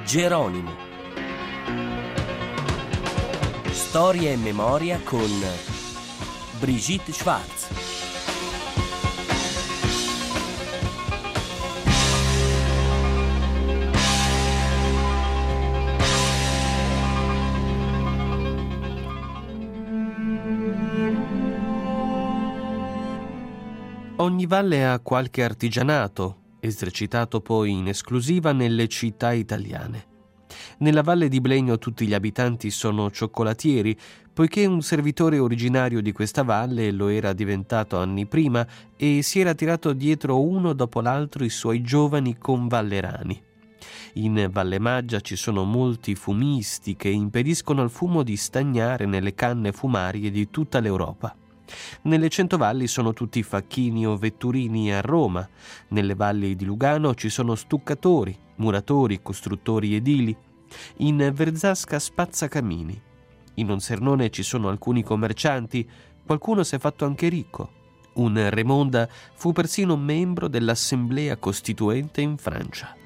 Geronimo. Storia e memoria con Brigitte Schwarz. Ogni valle ha qualche artigianato, esercitato poi in esclusiva nelle città italiane. Nella valle di Blegno tutti gli abitanti sono cioccolatieri, poiché un servitore originario di questa valle lo era diventato anni prima e si era tirato dietro uno dopo l'altro i suoi giovani convallerani. In Valle Maggia ci sono molti fumisti che impediscono al fumo di stagnare nelle canne fumarie di tutta l'Europa. Nelle Centovalli sono tutti facchini o vetturini a Roma. Nelle valli di Lugano ci sono stuccatori, muratori, costruttori edili. In Verzasca spazzacamini. In Onsernone ci sono alcuni commercianti, qualcuno si è fatto anche ricco. Un Remonda fu persino membro dell'Assemblea Costituente in Francia.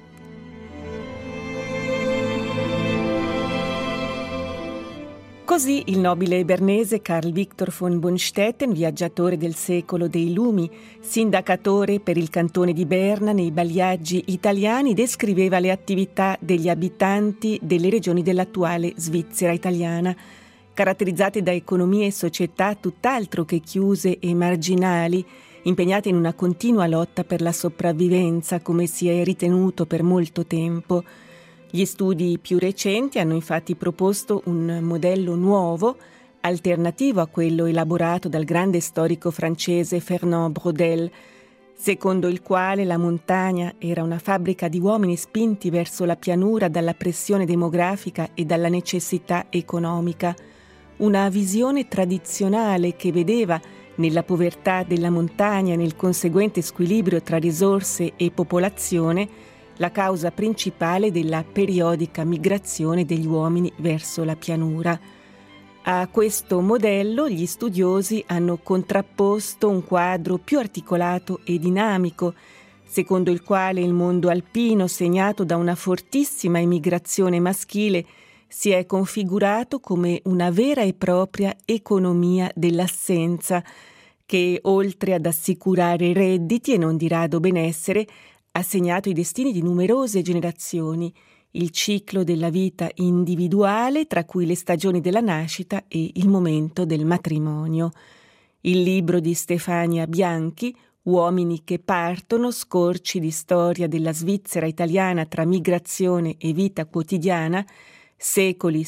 Così il nobile bernese Carl Victor von Bonstetten, viaggiatore del secolo dei lumi, sindacatore per il cantone di Berna nei bagliaggi italiani, descriveva le attività degli abitanti delle regioni dell'attuale Svizzera italiana, caratterizzate da economie e società tutt'altro che chiuse e marginali, impegnate in una continua lotta per la sopravvivenza, come si è ritenuto per molto tempo. Gli studi più recenti hanno infatti proposto un modello nuovo, alternativo a quello elaborato dal grande storico francese Fernand Braudel, secondo il quale la montagna era una fabbrica di uomini spinti verso la pianura dalla pressione demografica e dalla necessità economica. Una visione tradizionale che vedeva nella povertà della montagna e nel conseguente squilibrio tra risorse e popolazione la causa principale della periodica migrazione degli uomini verso la pianura. A questo modello gli studiosi hanno contrapposto un quadro più articolato e dinamico, secondo il quale il mondo alpino, segnato da una fortissima emigrazione maschile, si è configurato come una vera e propria economia dell'assenza, che oltre ad assicurare redditi e non di rado benessere, ha segnato i destini di numerose generazioni, il ciclo della vita individuale, tra cui le stagioni della nascita e il momento del matrimonio. Il libro di Stefania Bianchi, Uomini che partono, scorci di storia della Svizzera italiana tra migrazione e vita quotidiana, secoli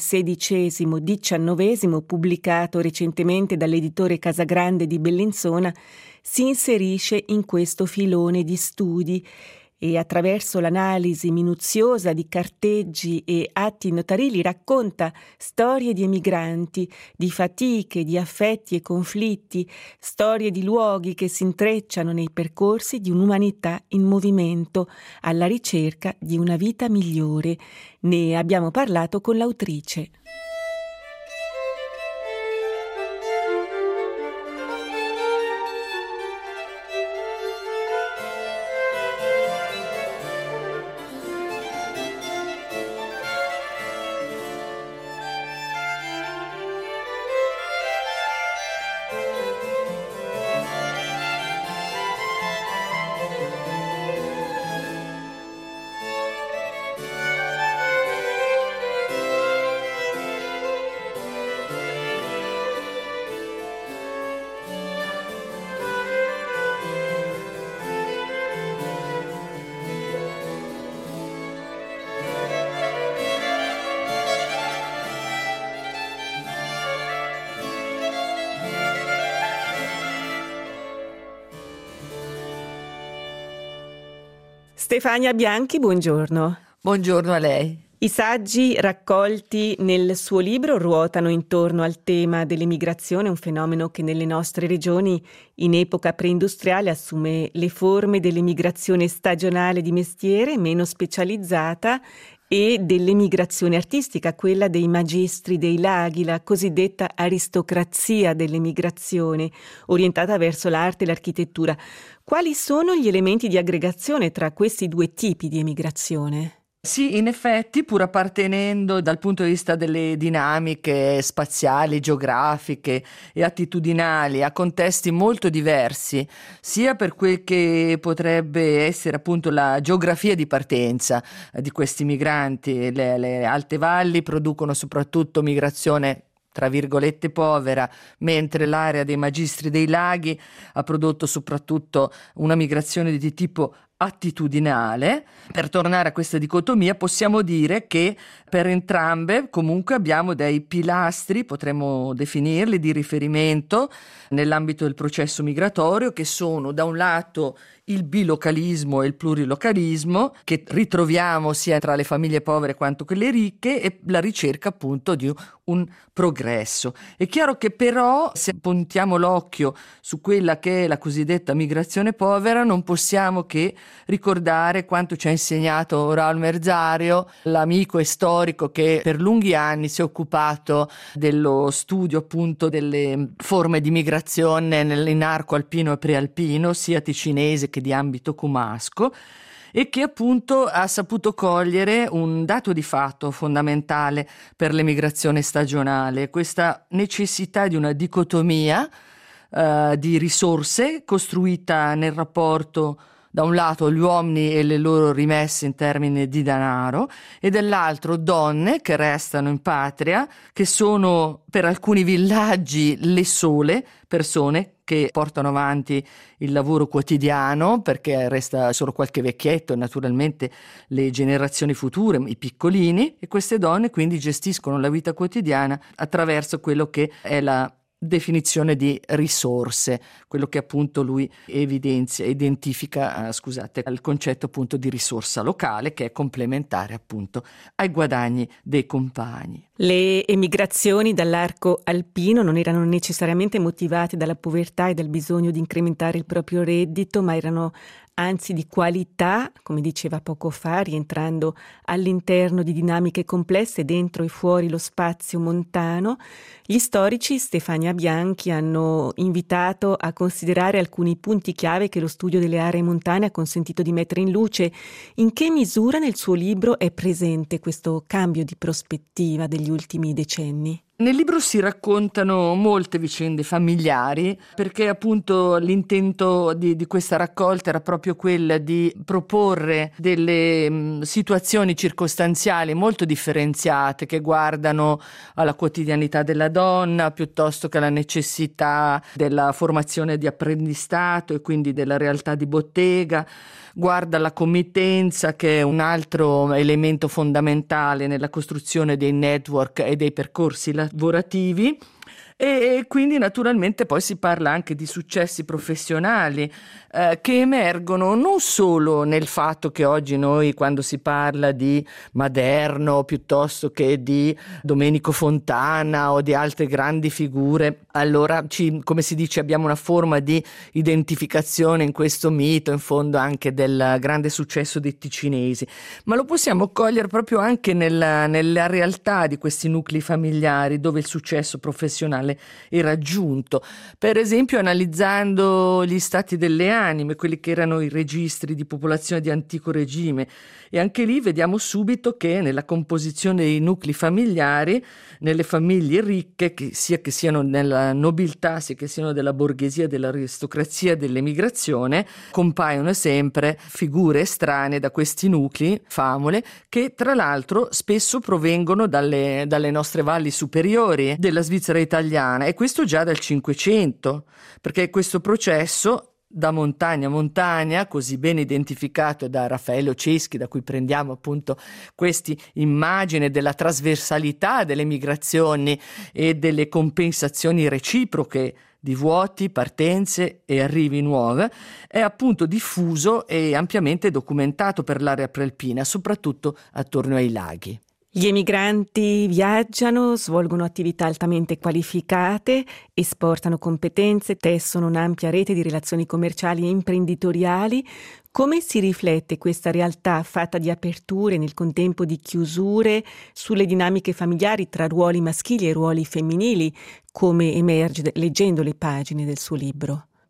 XVI-XIX, pubblicato recentemente dall'editore Casagrande di Bellinzona, si inserisce in questo filone di studi e attraverso l'analisi minuziosa di carteggi e atti notarili racconta storie di emigranti, di fatiche, di affetti e conflitti, storie di luoghi che si intrecciano nei percorsi di un'umanità in movimento alla ricerca di una vita migliore. Ne abbiamo parlato con l'autrice. Stefania Bianchi, buongiorno. Buongiorno a lei. I saggi raccolti nel suo libro ruotano intorno al tema dell'emigrazione, un fenomeno che nelle nostre regioni in epoca preindustriale assume le forme dell'emigrazione stagionale di mestiere, meno specializzata, e dell'emigrazione artistica, quella dei magistri dei laghi, la cosiddetta aristocrazia dell'emigrazione, orientata verso l'arte e l'architettura. Quali sono gli elementi di aggregazione tra questi due tipi di emigrazione? Sì, in effetti, pur appartenendo dal punto di vista delle dinamiche spaziali, geografiche e attitudinali a contesti molto diversi, sia per quel che potrebbe essere appunto la geografia di partenza di questi migranti, le alte valli producono soprattutto migrazione tra virgolette povera, mentre l'area dei Magistri dei Laghi ha prodotto soprattutto una migrazione di tipo attitudinale. Per tornare a questa dicotomia, possiamo dire che per entrambe comunque abbiamo dei pilastri, potremmo definirli, di riferimento nell'ambito del processo migratorio, che sono da un lato il bilocalismo e il plurilocalismo, che ritroviamo sia tra le famiglie povere quanto quelle ricche, e la ricerca appunto di un progresso. È chiaro che però, se puntiamo l'occhio su quella che è la cosiddetta migrazione povera, non possiamo che ricordare quanto ci ha insegnato Raul Merzario, l'amico e storico che per lunghi anni si è occupato dello studio appunto delle forme di migrazione in arco alpino e prealpino, sia ticinese che di ambito comasco, e che appunto ha saputo cogliere un dato di fatto fondamentale per l'emigrazione stagionale, questa necessità di una dicotomia di risorse costruita nel rapporto da un lato gli uomini e le loro rimesse in termini di denaro, e dall'altro donne che restano in patria, che sono per alcuni villaggi le sole persone che portano avanti il lavoro quotidiano, perché resta solo qualche vecchietto e naturalmente le generazioni future, i piccolini, e queste donne quindi gestiscono la vita quotidiana attraverso quello che è la definizione di risorse, quello che appunto lui identifica il concetto appunto di risorsa locale, che è complementare appunto ai guadagni dei compagni. Le emigrazioni dall'arco alpino non erano necessariamente motivate dalla povertà e dal bisogno di incrementare il proprio reddito, ma erano anzi di qualità, come diceva poco fa, rientrando all'interno di dinamiche complesse dentro e fuori lo spazio montano. Gli storici Stefania Bianchi hanno invitato a considerare alcuni punti chiave che lo studio delle aree montane ha consentito di mettere in luce. In che misura nel suo libro è presente questo cambio di prospettiva degli ultimi decenni? Nel libro si raccontano molte vicende familiari, perché appunto l'intento di questa raccolta era proprio quella di proporre delle situazioni circostanziali molto differenziate che guardano alla quotidianità della donna piuttosto che alla necessità della formazione di apprendistato e quindi della realtà di bottega, guarda la committenza, che è un altro elemento fondamentale nella costruzione dei network e dei percorsi lavorativi, e quindi naturalmente poi si parla anche di successi professionali che emergono non solo nel fatto che oggi noi, quando si parla di Maderno piuttosto che di Domenico Fontana o di altre grandi figure, allora come si dice, abbiamo una forma di identificazione in questo mito, in fondo anche del grande successo dei ticinesi, ma lo possiamo cogliere proprio anche nella realtà di questi nuclei familiari dove il successo professionale è raggiunto. Per esempio, analizzando gli stati delle anime, quelli che erano i registri di popolazione di antico regime, e anche lì vediamo subito che nella composizione dei nuclei familiari, nelle famiglie ricche, che siano nella nobiltà, sia che siano della borghesia, dell'aristocrazia, dell'emigrazione, compaiono sempre figure estranee da questi nuclei, famole, che tra l'altro spesso provengono dalle nostre valli superiori della Svizzera italiana, e questo già dal Cinquecento, perché questo processo da montagna a montagna, così ben identificato da Raffaello Ceschi, da cui prendiamo appunto questa immagine della trasversalità delle migrazioni e delle compensazioni reciproche di vuoti, partenze e arrivi nuove, è appunto diffuso e ampiamente documentato per l'area prealpina, soprattutto attorno ai laghi. Gli emigranti viaggiano, svolgono attività altamente qualificate, esportano competenze, tessono un'ampia rete di relazioni commerciali e imprenditoriali. Come si riflette questa realtà fatta di aperture, nel contempo di chiusure, sulle dinamiche familiari tra ruoli maschili e ruoli femminili, come emerge leggendo le pagine del suo libro?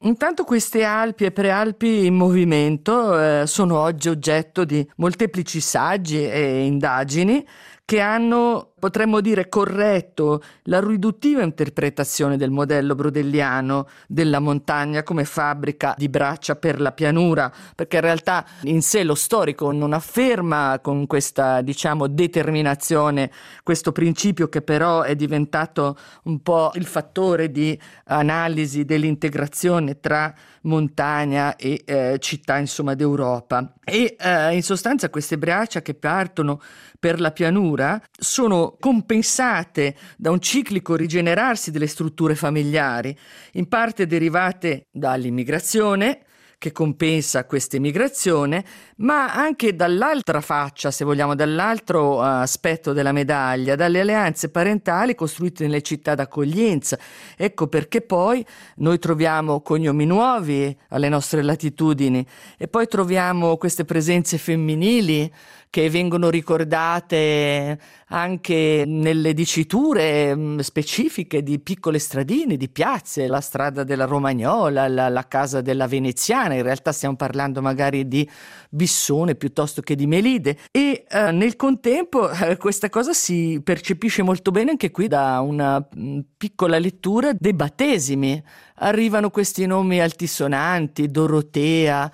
Intanto queste Alpi e prealpi in movimento sono oggi oggetto di molteplici saggi e indagini che hanno, potremmo dire, corretto la riduttiva interpretazione del modello brodelliano della montagna come fabbrica di braccia per la pianura, perché in realtà in sé lo storico non afferma con questa, diciamo, determinazione questo principio, che però è diventato un po' il fattore di analisi dell'integrazione tra montagna e città, insomma, d'Europa. E in sostanza queste braccia che partono per la pianura sono compensate da un ciclico rigenerarsi delle strutture familiari, in parte derivate dall'immigrazione, che compensa questa immigrazione, ma anche dall'altra faccia, se vogliamo, dall'altro aspetto della medaglia, dalle alleanze parentali costruite nelle città d'accoglienza. Ecco perché poi noi troviamo cognomi nuovi alle nostre latitudini e poi troviamo queste presenze femminili che vengono ricordate anche nelle diciture specifiche di piccole stradine, di piazze, la strada della Romagnola, la casa della Veneziana. In realtà stiamo parlando magari di Bissone piuttosto che di Melide, e nel contempo questa cosa si percepisce molto bene anche qui da una piccola lettura dei battesimi. Arrivano questi nomi altisonanti, Dorotea,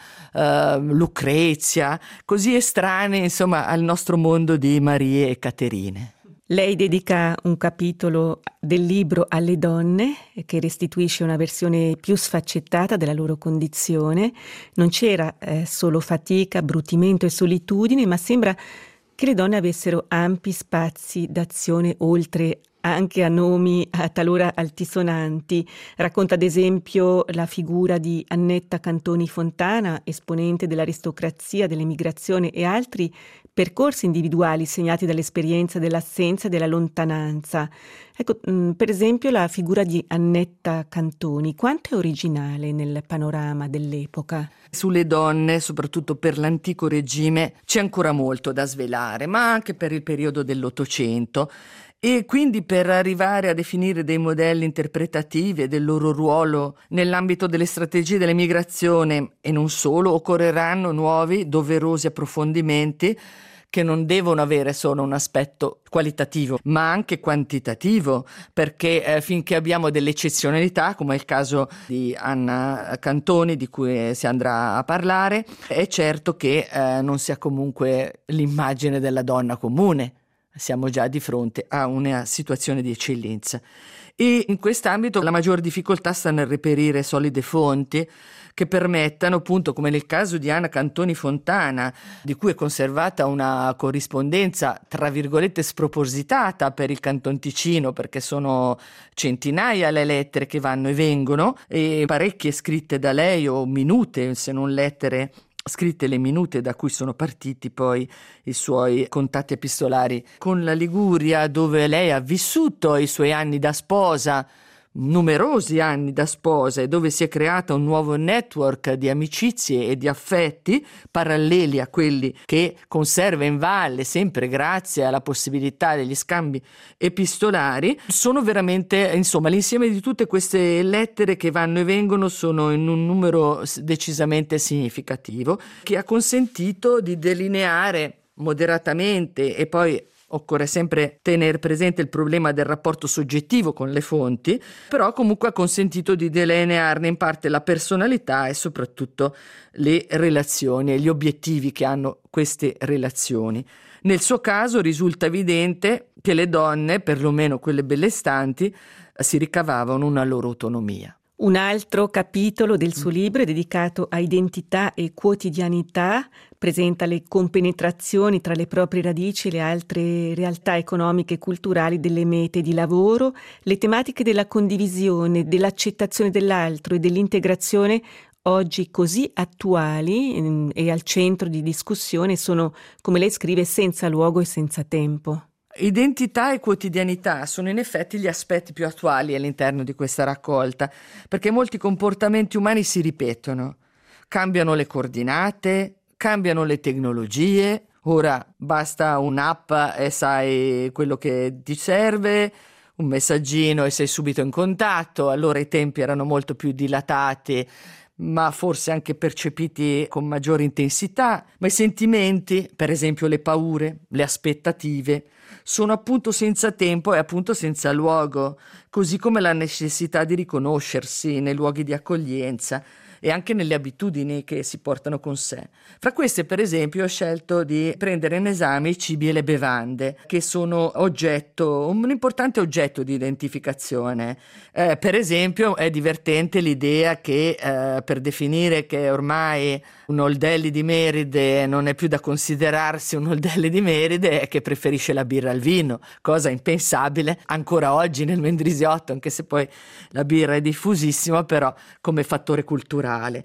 Lucrezia, così estranei, insomma, al nostro mondo di Marie e Caterine. Lei dedica un capitolo del libro alle donne, che restituisce una versione più sfaccettata della loro condizione. Non c'era solo fatica, abbrutimento e solitudine, ma sembra che le donne avessero ampi spazi d'azione oltre anche a nomi talora altisonanti. Racconta ad esempio la figura di Annetta Cantoni Fontana, esponente dell'aristocrazia, dell'emigrazione, e altri percorsi individuali segnati dall'esperienza dell'assenza e della lontananza. Ecco, per esempio la figura di Annetta Cantoni, quanto è originale nel panorama dell'epoca? Sulle donne, soprattutto per l'antico regime, c'è ancora molto da svelare, ma anche per il periodo dell'Ottocento. E quindi per arrivare a definire dei modelli interpretativi del loro ruolo nell'ambito delle strategie dell'emigrazione e non solo, occorreranno nuovi, doverosi approfondimenti che non devono avere solo un aspetto qualitativo, ma anche quantitativo, perché finché abbiamo delle eccezionalità, come è il caso di Anna Cantoni, di cui si andrà a parlare, è certo che non si ha comunque l'immagine della donna comune. Siamo già di fronte a una situazione di eccellenza. E in quest'ambito la maggior difficoltà sta nel reperire solide fonti che permettano, appunto, come nel caso di Anna Cantoni Fontana, di cui è conservata una corrispondenza tra virgolette spropositata per il Canton Ticino, perché sono centinaia le lettere che vanno e vengono, e parecchie scritte da lei, o minute, se non lettere scritte, le minute da cui sono partiti poi i suoi contatti epistolari con la Liguria, dove lei ha vissuto i suoi anni da sposa, numerosi anni da sposa, e dove si è creata un nuovo network di amicizie e di affetti paralleli a quelli che conserva in valle, sempre grazie alla possibilità degli scambi epistolari. Sono veramente, insomma, l'insieme di tutte queste lettere che vanno e vengono sono in un numero decisamente significativo, che ha consentito di delineare moderatamente, e poi occorre sempre tenere presente il problema del rapporto soggettivo con le fonti, però comunque ha consentito di delinearne in parte la personalità e soprattutto le relazioni e gli obiettivi che hanno queste relazioni. Nel suo caso risulta evidente che le donne, perlomeno quelle benestanti, si ricavavano una loro autonomia. Un altro capitolo del suo libro è dedicato a identità e quotidianità, presenta le compenetrazioni tra le proprie radici e le altre realtà economiche e culturali delle mete di lavoro, le tematiche della condivisione, dell'accettazione dell'altro e dell'integrazione oggi così attuali e al centro di discussione sono, come lei scrive, senza luogo e senza tempo. Identità e quotidianità sono in effetti gli aspetti più attuali all'interno di questa raccolta, perché molti comportamenti umani si ripetono, cambiano le coordinate, cambiano le tecnologie. Ora basta un'app e sai quello che ti serve, un messaggino e sei subito in contatto. Allora i tempi erano molto più dilatati, ma forse anche percepiti con maggiore intensità, ma i sentimenti, per esempio le paure, le aspettative, sono appunto senza tempo e appunto senza luogo, così come la necessità di riconoscersi nei luoghi di accoglienza e anche nelle abitudini che si portano con sé. Fra queste, per esempio, ho scelto di prendere in esame i cibi e le bevande, che sono un importante oggetto di identificazione. Per esempio, è divertente l'idea che per definire che ormai un Oldelli di Meride non è più da considerarsi un Oldelli di Meride, è che preferisce la birra al vino, cosa impensabile ancora oggi nel Mendrisiotto, anche se poi la birra è diffusissima, però come fattore culturale.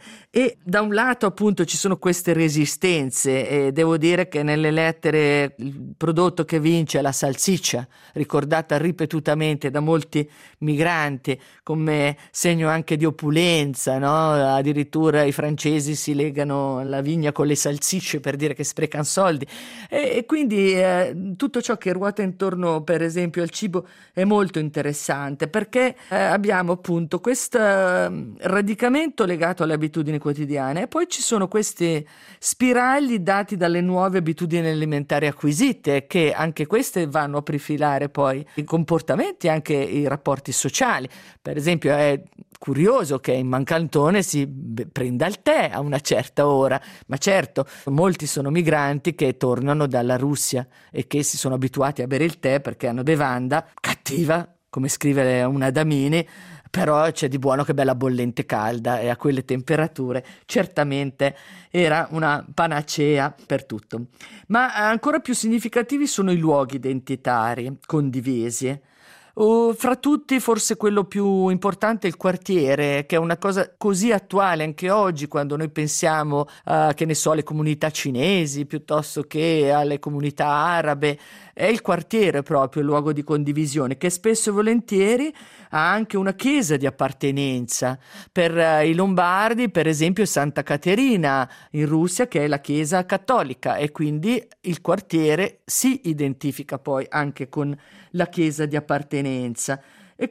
E da un lato appunto ci sono queste resistenze e devo dire che nelle lettere il prodotto che vince è la salsiccia, ricordata ripetutamente da molti migranti come segno anche di opulenza, no? Addirittura i francesi si legano la vigna con le salsicce per dire che sprecano soldi e quindi tutto ciò che ruota intorno per esempio al cibo è molto interessante perché abbiamo appunto questo radicamento legato alle abitudini quotidiane e poi ci sono questi spiragli dati dalle nuove abitudini alimentari acquisite che anche queste vanno a profilare poi i comportamenti, anche i rapporti sociali. Per esempio è curioso che in Mancantone si prenda il tè a una certa ora, ma certo molti sono migranti che tornano dalla Russia e che si sono abituati a bere il tè perché è una bevanda cattiva, come scrive una Damini, però c'è di buono che bella bollente calda e a quelle temperature certamente era una panacea per tutto. Ma ancora più significativi sono i luoghi identitari condivisi. Fra tutti forse quello più importante è il quartiere, che è una cosa così attuale anche oggi quando noi pensiamo che ne so, alle comunità cinesi piuttosto che alle comunità arabe. È il quartiere proprio il luogo di condivisione che spesso e volentieri ha anche una chiesa di appartenenza. Per i lombardi per esempio Santa Caterina in Russia che è la chiesa cattolica e quindi il quartiere si identifica poi anche con la chiesa di appartenenza e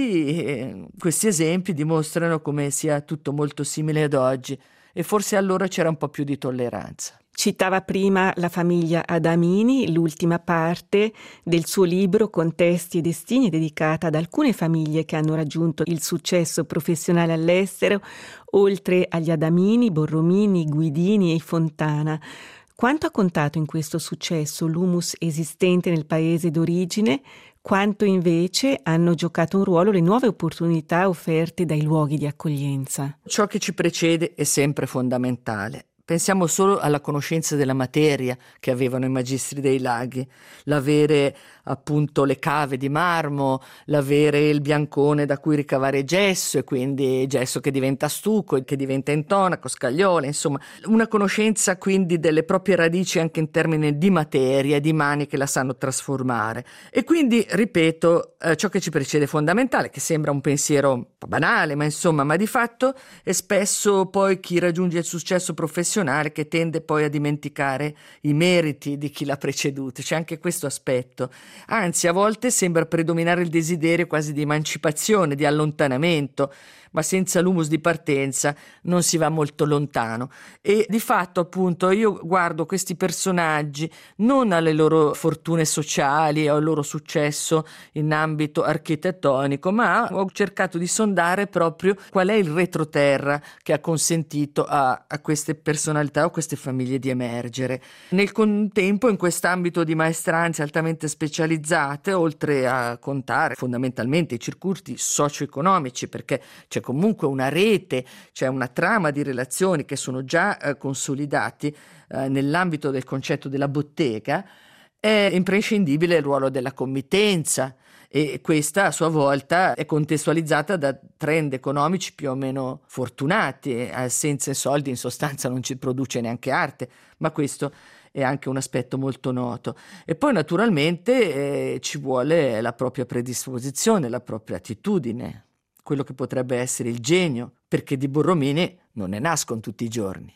quindi questi esempi dimostrano come sia tutto molto simile ad oggi e forse allora c'era un po' più di tolleranza. Citava prima la famiglia Adamini, l'ultima parte del suo libro Contesti e destini, dedicata ad alcune famiglie che hanno raggiunto il successo professionale all'estero, oltre agli Adamini, Borromini, Guidini e Fontana. Quanto ha contato in questo successo l'humus esistente nel paese d'origine? Quanto invece hanno giocato un ruolo le nuove opportunità offerte dai luoghi di accoglienza? Ciò che ci precede è sempre fondamentale. Pensiamo solo alla conoscenza della materia che avevano i magistri dei laghi, l'avere appunto le cave di marmo, l'avere il biancone da cui ricavare gesso e quindi gesso che diventa stucco, che diventa intonaco, scagliole, insomma una conoscenza quindi delle proprie radici anche in termini di materia, di mani che la sanno trasformare. E quindi, ripeto, ciò che ci precede è fondamentale, che sembra un pensiero un po' banale, ma insomma, ma di fatto è spesso poi chi raggiunge il successo professionale che tende poi a dimenticare i meriti di chi l'ha preceduto. C'è anche questo aspetto. Anzi, a volte sembra predominare il desiderio quasi di emancipazione, di allontanamento, ma senza l'humus di partenza non si va molto lontano. E di fatto, appunto, io guardo questi personaggi non alle loro fortune sociali o al loro successo in ambito architettonico, ma ho cercato di sondare proprio qual è il retroterra che ha consentito a queste personalità o queste famiglie di emergere. Nel contempo, in quest'ambito di maestranze altamente specializzate, oltre a contare fondamentalmente i circuiti socio-economici, perché c'è comunque una rete, c'è una trama di relazioni che sono già consolidati nell'ambito del concetto della bottega, è imprescindibile il ruolo della committenza e questa a sua volta è contestualizzata da trend economici più o meno fortunati. Senza soldi in sostanza non ci produce neanche arte, ma questo è anche un aspetto molto noto. E poi naturalmente ci vuole la propria predisposizione, la propria attitudine, quello che potrebbe essere il genio, perché di Borromini non ne nascono tutti i giorni.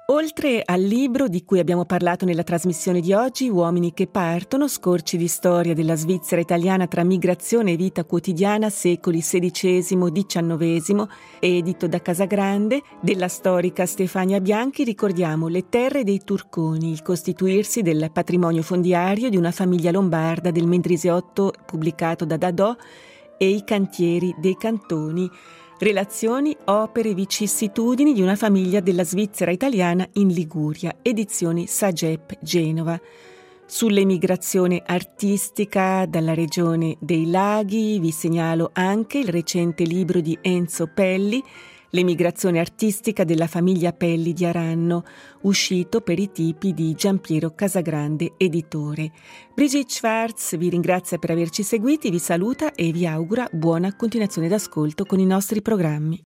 Oltre al libro di cui abbiamo parlato nella trasmissione di oggi, Uomini che partono, scorci di storia della Svizzera italiana tra migrazione e vita quotidiana, secoli XVI-XIX, edito da Casagrande, della storica Stefania Bianchi, ricordiamo le terre dei Turconi, il costituirsi del patrimonio fondiario di una famiglia lombarda del Mendrisiotto, pubblicato da Dadò, e i cantieri dei cantoni. Relazioni, opere, vicissitudini di una famiglia della Svizzera italiana in Liguria, edizioni Sagep Genova. Sull'emigrazione artistica dalla regione dei laghi vi segnalo anche il recente libro di Enzo Pelli, L'emigrazione artistica della famiglia Pelli di Aranno, uscito per i tipi di Giampiero Casagrande, editore. Brigitte Schwartz vi ringrazia per averci seguiti, vi saluta e vi augura buona continuazione d'ascolto con i nostri programmi.